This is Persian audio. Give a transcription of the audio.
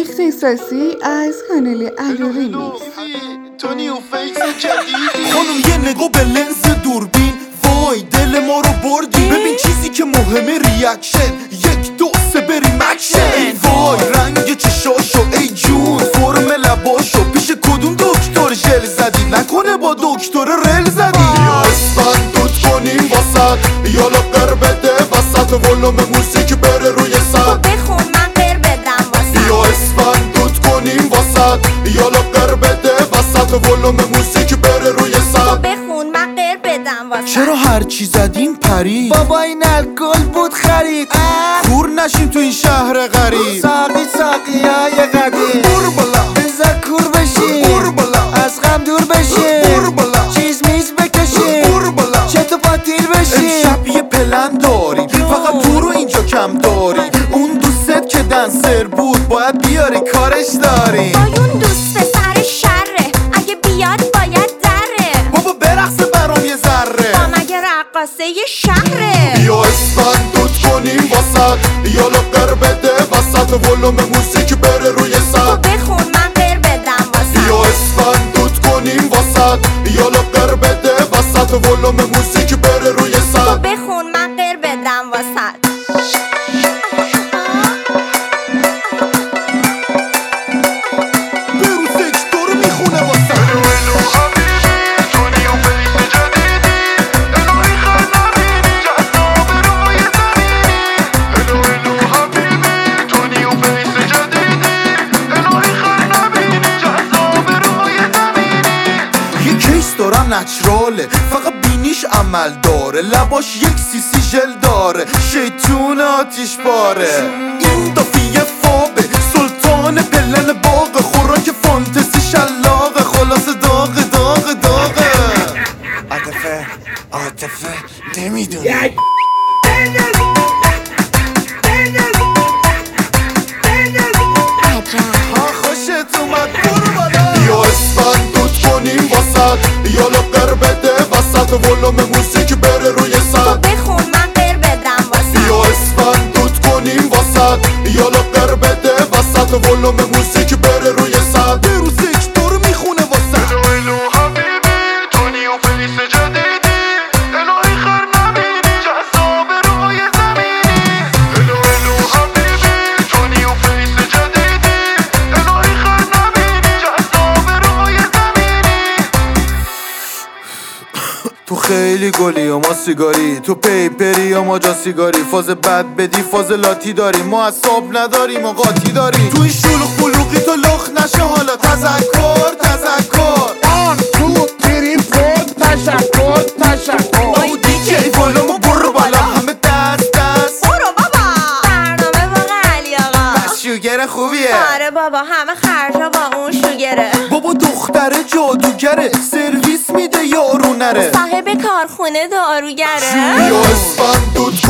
اختصاصی از کانال علی ریمیکس. خانم یه نگاه به لنز دوربین، وای دل ما رو بردی. ببین چیزی که مهمه ریاکشن، 1 2 3 بریم اکشن. ای وای رنگ چشاشو، ای جون فرم لباشو، پیش کدوم دکتر ژل زدی؟ نکنه با دکتر رل زدی؟ یا اسفند دود کنیم واسط، یا لقر بده وسط، ولوم موسیقی بره روی سد. بخون من قر بدم واسط. یا اسفند دود کنیم واسط، یا لقر بده وسط، ولوم موسیقی بره روی سد. بخون من قر بدم واسط. چرا هرچی زدیم پرید؟ بابا این الکل بود خرید. کور نشیم تو این شهر غریب. ساقی های قدیم، بور بالا بذار کور بشیم، بور بالا از غم دور بشیم، بور بالا چیز میز بکشیم، بور بالا چت و پاتیل بشیم. امشب یه پلن داریم، فقط تو رو اینجا کم داریم. اون دوست که دنسر بود باید بیاری کارش داریم. اون دوست سر شره، اگه بیاد باید دره. بابا برقصه برام یه ذره، با مگه رقاصه یه شهره. یا اسفند دود کنیم واسط، یا لقر بده وسط، ولوم موسیقی بره روی سد. بخون من قر بدم واسط. یا اسفند دود کنیم واسط، یا لقر بده وسط، ولوم موسیقی بره روی سد. بخون من قر بدم واسط. برو سکتور میخونه واسط. دارم نچراله، فقط بینیش عمل داره، لباش 1 cc ژل داره، شیطون آتیش باره. این دافیه فابه، سلطان پلن باغ، خوراک فانتزی شلاقه، خلاص داغه. عاطفه نمیدونی. ها خوشت اومد برو بالا. یا اسفند دود کنیم واسط، یا لقر بده وسط، ولوم موسیقی بره روی سد. بخون من قر بدم واسط. یا اسفند دود کنیم واسط، یا لقر بده وسط، ولوم موسیقی بره روی سد. برو سکتور میخونه واسط. تو خیلی گلی و ما سیگاری، تو پیپری و ما جا سیگاری، فاز بد بدی فاز لاتی داریم، ما اصاب نداریم و قاطی داریم. تو این شلوغ بلوغی تو لخ نشه حالا. تذکر آن تو تیریم خود تشکر. او دیگه ولومو برو بالا، همه دست برو بابا. برنامه واقع علی آقا بس شوگر خوبیه. آره بابا، همه خرجا با اون شوگره. بابا دختره جادوگره، سرویس میده یارو نره، صاحب کارخونه داروگره. یا اسفند دود